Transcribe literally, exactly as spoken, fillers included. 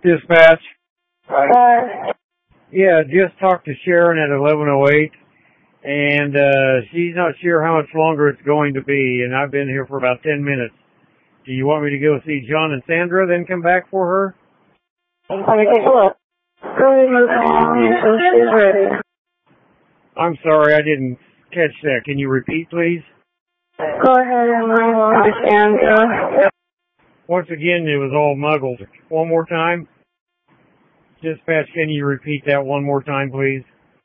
Dispatch. Uh, Yeah, just talked to Sharon at eleven oh eight, and uh, she's not sure how much longer it's going to be, and I've been here for about ten minutes. Do you want me to go see John and Sandra, then come back for her? let me take a look. Go ahead and move on until she's ready. I'm sorry, I didn't catch that. Can you repeat, please? Go ahead and move on to Sandra. Once again, it was all muggled. One more time. Dispatch, can you repeat that one more time, please?